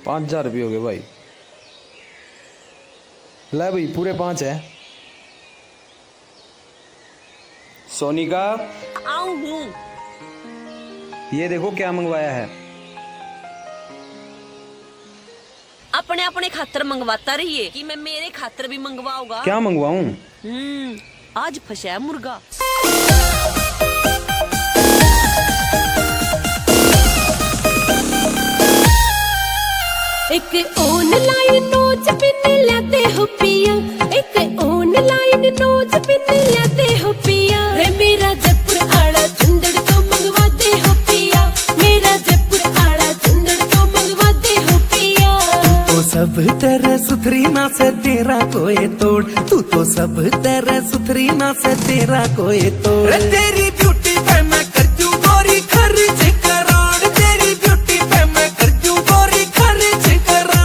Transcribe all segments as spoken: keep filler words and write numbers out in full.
पाँच हजार रुपये हो गए भाई। ले भाई पूरे पाँच है। सोनिका आऊं हूँ। ये देखो क्या मंगवाया है। अपने अपने खातर मंगवाता रहिए कि मैं मेरे खातर भी मंगवाऊंगा। क्या मंगवाऊं? हम्म आज फंसा है मुर्गा। एक ऑनलाइन नोच पिन लाते हो पिया, एक ऑनलाइन नोच पिन लाते हो पिया। रे मेरा जयपुर आड़ा चुंदड़ तो मंगवाते हो पिया, मेरा जयपुर आड़ा चुंदड़ तो मंगवाते हो पिया। तू तो सब तरह सुथरी ना से तेरा कोई तोड़, तू तो सब तरह सुथरी ना से तेरा कोई तोड़। तेरी ब्यूटी पे मैं कर दूं गोरी खर्च करोड़, तेरी ब्यूटी पे मैं कर दूं गोरी खर्च करोड़।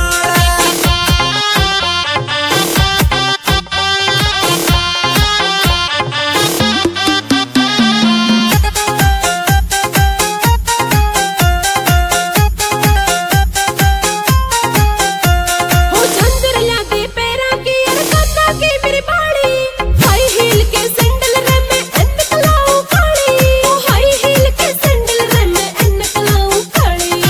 हो झंझर लागे पैरा की अर काका की मेरी बाड़ी, हाई हील के सैंडल रे मैं एनक लाऊं काली, ओ हाई हील के सैंडल रे मैं एनक लाऊं काली।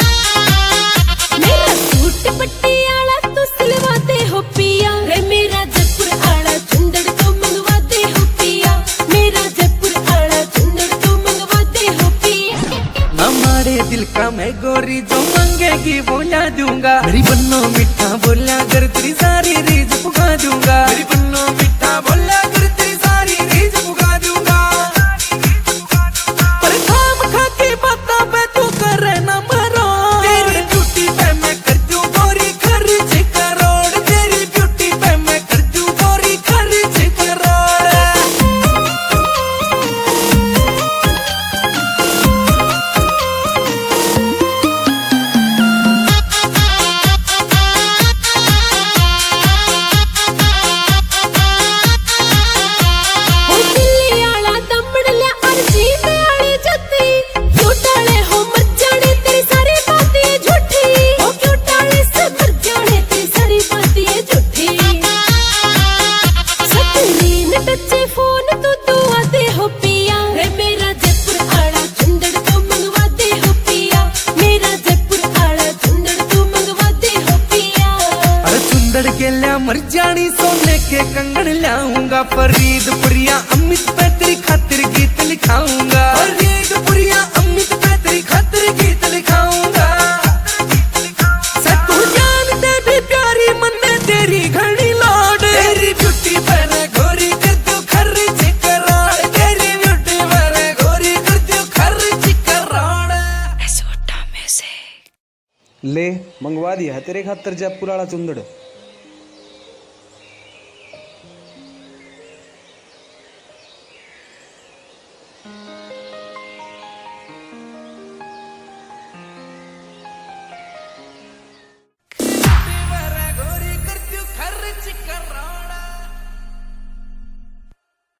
मेरा सूट पटियाला तू सिलवाते हो पिया, रे मेरा जयपुर आड़ा चुंदड़ तो मंगवाते हो पिया, मेरा जयपुर आड़ा चुंदड़ तो मंगवाते हो पिया। हमारे दिल का मैं गोरी जो मांगेगी वो ला दूंगा, मेरी बन्नो मीठा बोला कर तेरी सारी रीझ पुगा दूंगा, मेरी बन्नो मीठा बोला कर तेरी सारी रीझ पुगा दूंगा। पर थाम खा के बाता पे तू करे ना मरो, तेरी ब्यूटी पे मैं कर दूं गोरी खर्च करोड़, तेरी ब्यूटी पे मैं कर दूं गोरी खर्च करोड़। हो दिल्ली आला दमड़ ले अर जीप आली जत्ती, क्यों टाले हो मर जाने तेरी सारी बातें झूठी, हो क्यों टाले से मर जाने तेरी सारी बातें झूठी। स्क्रीन टच फोन तू तू आते हो पिया, रे मेरा जयपुर आड़ा चुंदड़ तो मंगवाते हो पिया, मेरा जयपुर आड़ा चुंदड़ तो मंगवाते हो पिया। अरे सुंदर के लिया मर जानी सोने के कंगन लाऊंगा, फरीदपुरिया अमित पे तेरी खातिर गीत लिखाऊंगा, फरीदपुरिया अमित पे तेरी खातिर गीत लिखाऊंगा। सतू जान दे भी प्यारी मन में तेरी घनी लौट, तेरी ब्यूटी पर गोरी कर दो खर्च करोड़, तेरी ब्यूटी पर गोरी कर दो खर्च करोड़। ले मंगवा दिया है तेरे खातर जयपुर वाला चुंदड़।